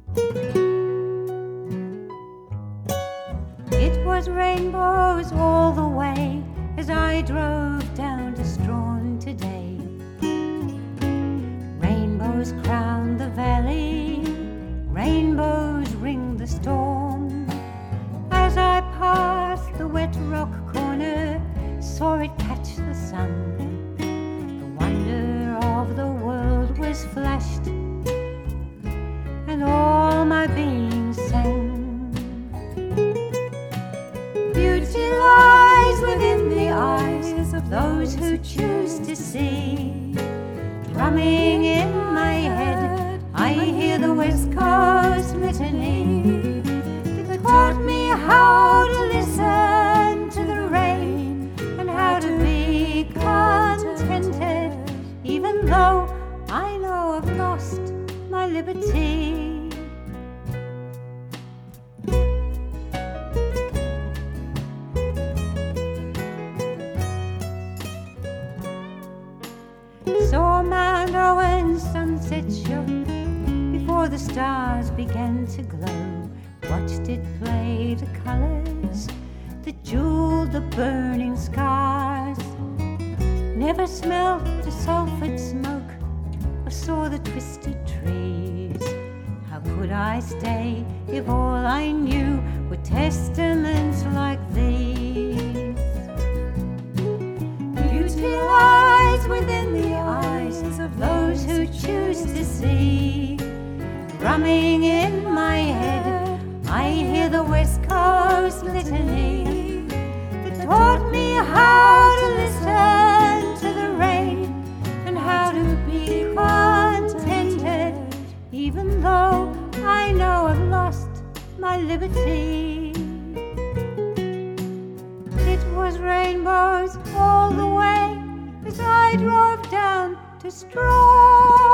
It was rainbows all the way as I drove down to Strawn today. Rainbows crown the valley, rainbows ring the storm. As I passed the wet rock corner, saw it catch the sun. The wonder of the world was flashed, and all my being sang. Beauty lies within the eyes of those who choose to see. Drumming in my head, I hear the West Coast Litany that taught me how to listen to the rain and how to be contented, even though I know I've lost my liberty. Saw Mount Owen's sunset show before the stars began to glow. Watched it play the colors that jeweled the burning skies. Never smelled the sulphur smoke or saw the twisted trees. How could I stay if all I knew were testaments like these? Beauty lies within the eyes of those who choose to see. Drumming in my head, I hear the West Coast Litany that taught me how to listen to the rain and how to be contented, even though I know I've lost my liberty. It was rainbows all the way as I drove down to Strawn.